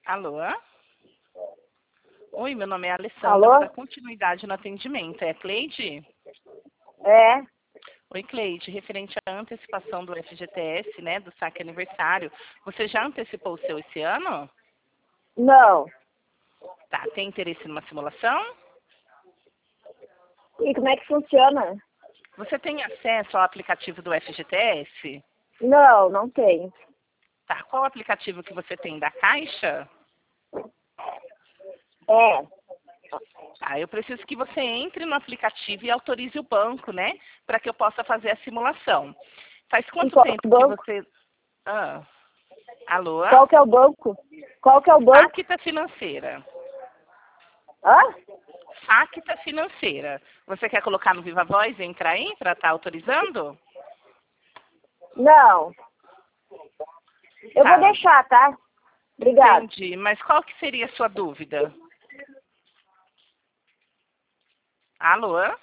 Alô? Oi, meu nome é Alessandra, Alô? vou dar continuidade no atendimento. É Cleide? É, Oi, Cleide. Referente à antecipação do FGTS, né, do saque aniversário, você já antecipou o seu esse ano? não. Tá, tem interesse numa simulação? E como é que funciona? Você tem acesso ao aplicativo do FGTS? Não, não tenho. Tá, qual aplicativo que você tem? Da Caixa? É, Tá, eu preciso que você entre no aplicativo e autorize o banco, né, para que eu possa fazer a simulação. Faz em quanto qual tempo que banco? você... Ah, alô? Qual que é o banco? Qual que é o banco? Facta Financeira. Hã? Facta Financeira. Você quer colocar no Viva Voz e entrar aí para estar autorizando? Não. Eu Tá, vou deixar, tá? Obrigada. entendi. Mas qual que seria a sua dúvida? Alô?